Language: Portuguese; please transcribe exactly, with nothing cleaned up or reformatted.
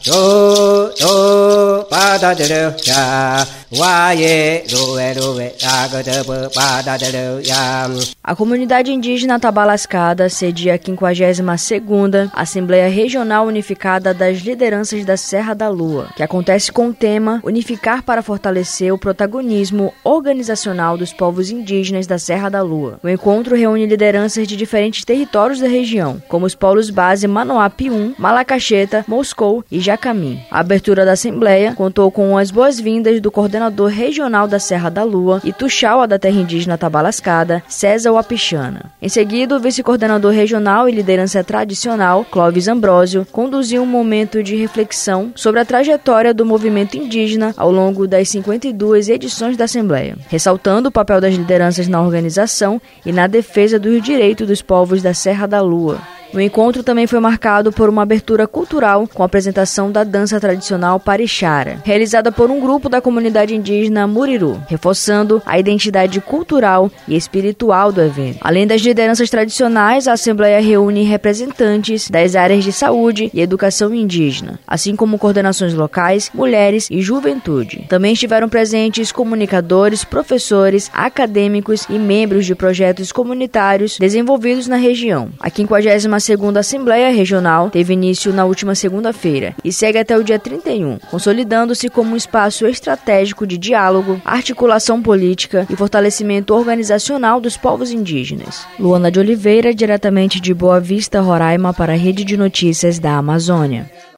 do do pada de ya wa ye do e do e aga de pada de ya. A comunidade indígena Tabalascada cedia a quinquagésima segunda Assembleia Regional Unificada das Lideranças da Serra da Lua, que acontece com o tema Unificar para fortalecer o protagonismo organizacional dos povos indígenas da Serra da Lua. O encontro reúne lideranças de diferentes territórios da região, como os polos base Manoá-Pium, Malacaxeta, Moscou e Jacamim. A abertura da Assembleia contou com as boas-vindas do coordenador regional da Serra da Lua e Tuxaua da terra indígena Tabalascada, César Wapichana. Em seguida, o vice-coordenador regional e liderança tradicional, Clóvis Ambrósio, conduziu um momento de reflexão sobre a trajetória do movimento indígena ao longo das cinquenta e duas edições da Assembleia, ressaltando o papel das lideranças na organização e na defesa dos direitos dos povos da Serra da Lua. O encontro também foi marcado por uma abertura cultural com a apresentação da dança tradicional Parixara, realizada por um grupo da comunidade indígena Muriru, reforçando a identidade cultural e espiritual do evento. Além das lideranças tradicionais, a Assembleia reúne representantes das áreas de saúde e educação indígena, assim como coordenações locais, mulheres e juventude. Também estiveram presentes comunicadores, professores, acadêmicos e membros de projetos comunitários desenvolvidos na região. A quinquagésima segunda Assembleia Regional teve início na última segunda-feira e segue até o dia trinta e um, consolidando-se como um espaço estratégico de diálogo, articulação política e fortalecimento organizacional dos povos indígenas. Luana de Oliveira, diretamente de Boa Vista, Roraima, para a Rede de Notícias da Amazônia.